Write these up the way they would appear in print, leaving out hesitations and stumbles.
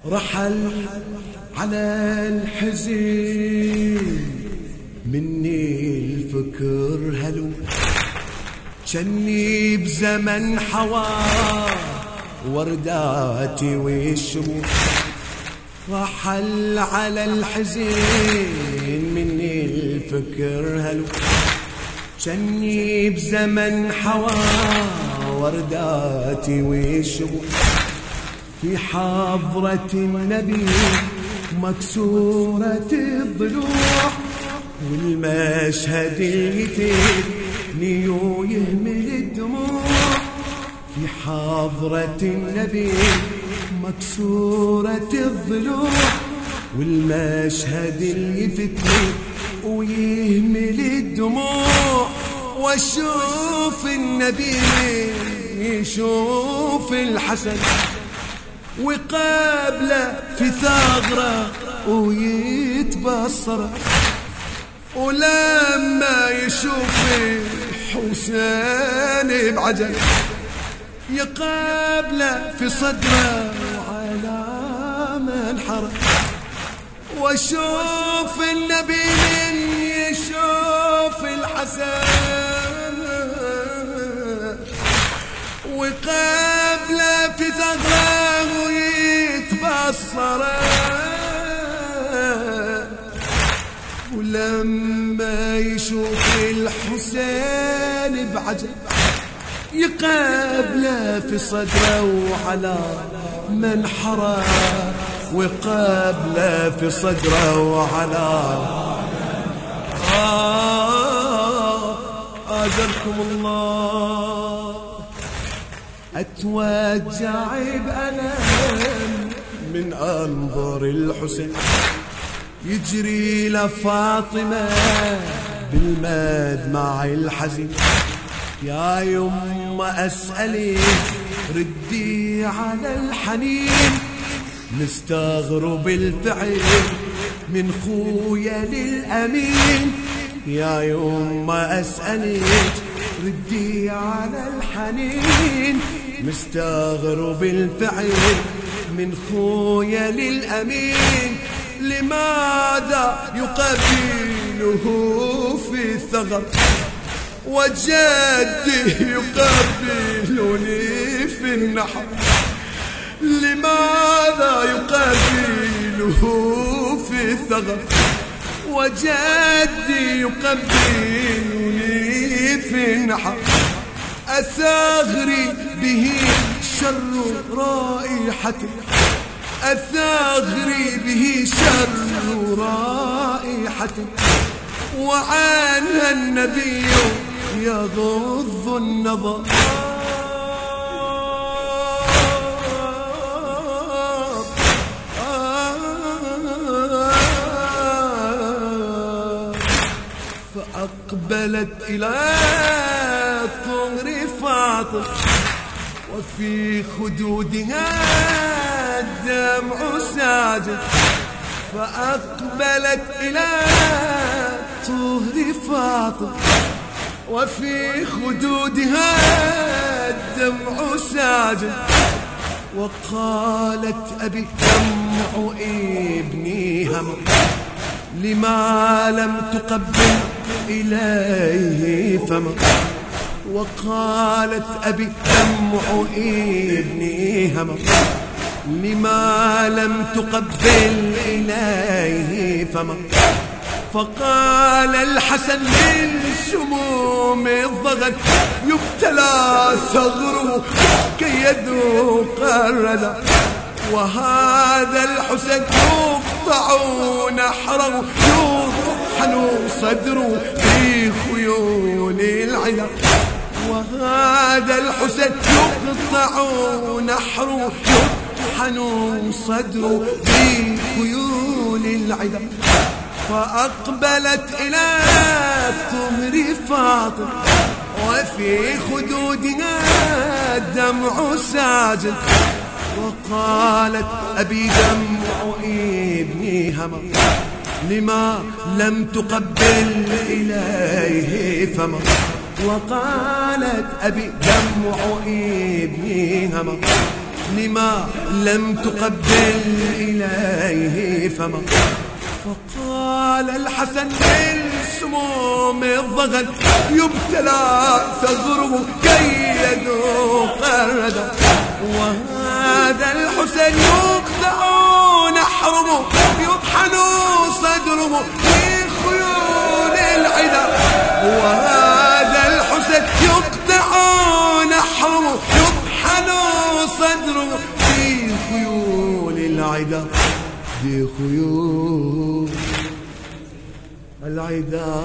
رحل على الحزين مني الفكر هلو جني بزمن حوا ورداتي والشموع. رحل على الحزين مني الفكر هلو جني بزمن حوا ورداتي والشموع. في حضرة النبي مكسورة الضلوع والمشهد يتبني ويهمل الدموع. في حضرة النبي مكسورة الضلوع والمشهد يفتني ويهمل الدموع. واشوف النبي يشوف الحسن وقابله في ثغرة ويتبصر. ولما يشوف الحسين بعجل يقابله في صدره على منحره. واشوف النبي من يشوف الحسن وقابله في ثغره ويتبصر. ولما يشوف الحسين بعجل يقابله في صدره وعلى منحره. وقابله في صدره وعلى آجركم الله. أتوجع بألم من أنظر الحسين يجري لفاطمة بالمدمع الحزين. يا يما أسألي ردي على الحنين مستغرب الفعل من خويا للأمين. يا يما أسألي ردي على الحنين مستغرب الفعل من خويا للأمين. لماذا يقبله في الثغر وجدي يقبلني في النحر؟ لماذا يقبله في الثغر وجدي يقبلني في النحر؟ أثغري به شر رائحته أثغري به شر رائحته وعنها النبي يغض النظر. فأقبلت إلى طهر فاطمة وفي خدودها الدمع ساجد. فأقبلت إلى طهر فاطمة وفي خدودها الدمع ساجد. وقالت أبي دمع ابني همر لما لم تقبل إليه فمر. وقالت أبي دمع ابني همر لما لم تقبل إليه فمر. فقال الحسن من سموم الضغط يبتلى ثغره كي يذوق الردى. وهذا الحسن يقطع نحره يطحن صدره في خيول العلا. وهذا الحسن يقطع نحره يطحن صدره في خيول العلا. فأقبلت إلى طهر فاطمة وفي خدودها الدمع ساجد. وقالت أبي دمع ابني همر لما لم تقبل إليه فمر. وقالت أبي دمع ابني همر لما لم تقبل إليه فما. فقال الحسن بالسموم الضغط يبتلى ثغره كي يذوق الردى، وهذا الحسين يقطع نحره يطحن صدره في خيول العدا، وهذا الحسين يقطع نحره يطحن صدره في خيول العدا، في خيول العدا.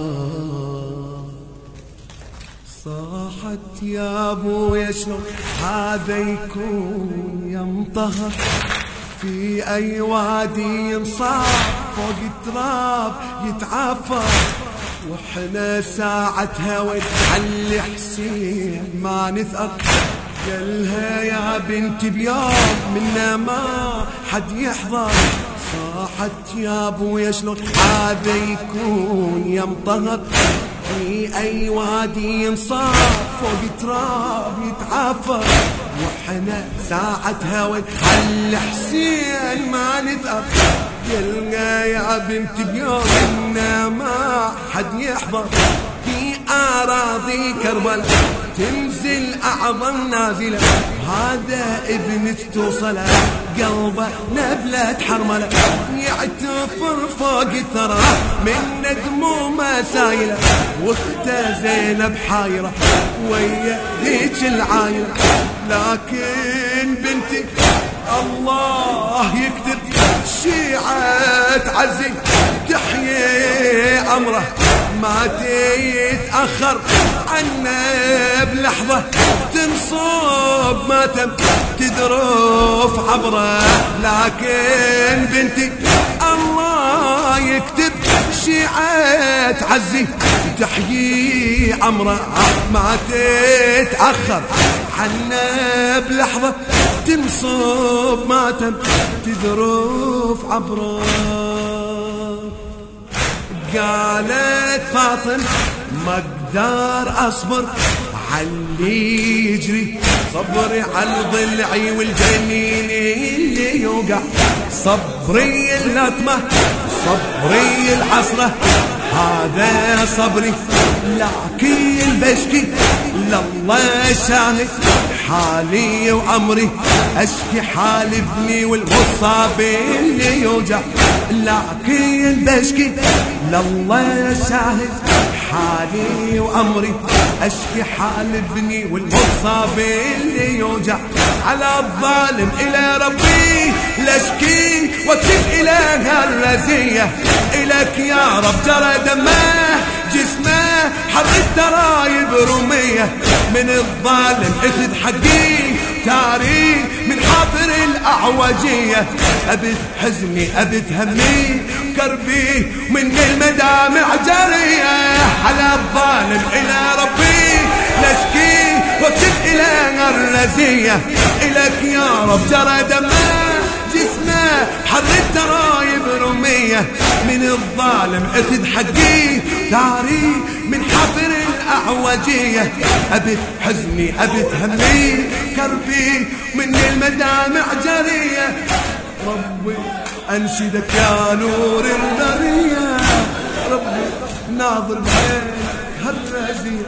صاحت يا ابويا شلون هذا يكون ينطهر في اي وادي ينصاب فوق التراب يتعافى، وحنا ساعتها وتعلي حسين ما نثأر. قالها يا بنتي بيوم منا ما حد يحضر. صاحت يا ابويا شلون هذا يكون يمطهر في اي وادي ينصاب فوق تراب يتعافى، وحنا ساعتها وتعلي حسين ما نثأر. قلنا يا بنتي بيوم منا ما حد يحضر في أراضي كربلاء تنزل أعظم نازلة، هذا ابنك توصل قلبه نبلة حرملة، يعتفر فوق الثرى من ندمه مسايلة، واخته زينب حايرة ويا ذيك العايلة. لكن بنتي الله يكتب شيعة عزي تحيي أمره ما تتأخر عنا بلحظة، تنصب ماتم تذرف عبره. لكن بنتي الله يكتب شيعة عزي تحيي عمره ما تتأخر عنا بلحظة، تنصب ماتم تذرف عبره. قالت فاطمة ما اقدر اصبر عاللي يجري، صبري على ضلعي والجنين اللي يوقع، صبري اللطمة صبري الحسرة هذا صبري، لكن بشكي لله شاهد حالي وعمري، اشكي حال ابني والمصاب اللي يوجع، لكن بشكي لله شاهد حالي وعمري، اشكي حال ابني والمصاب اللي يوجع. على الظالم الى ربي لاشكي واكتب الى الرزية، الك يا رب ترى دمه جسمه حر الترايب رمية، من الظالم اخذ حقي تاري من حاضر الاعوجية، ابث حزني ابث همي كربي من المدامع جرية. على الظالم الى ربي نشكي واكتب الى الرزية، الك يا رب ترى دمه جسمه حر الترايب رمية، من الظالم اخذ حقي تاري من حفر الاعوجية، ابث حزني ابث همي كربي من المدامع جرية. ربي انشدك يا نور البرية، ربي ناظر بعينك هالرزية،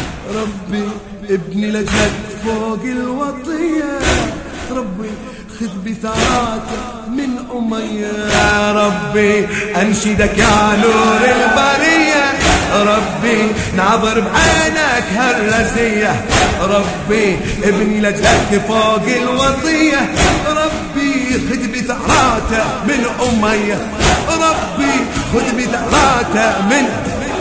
ربي ابني لجلك فوق الوطية، ربي خذ بثاراته من أمية. يا ربي أنشدك يا نور البرية، ربي ناظر بعينك هالرزية، ربي ابني لجلك فوق الوطية، ربي خذ بثاراته من أمية، ربي خذ بثاراته من.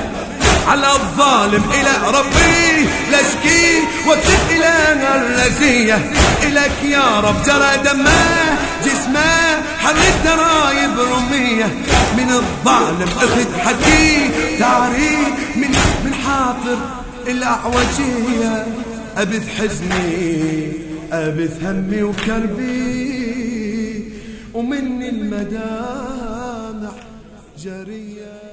على الظالم إلى ربي لاشكي واكتب إلى الرزية، إلك يا رب جرى دمه جسمه حر الترايب رمية، من الظالم اخذ حقي تاري من حاطر الأعوجية، أبث حزني أبث همي وكربي ومن المدامع جرية.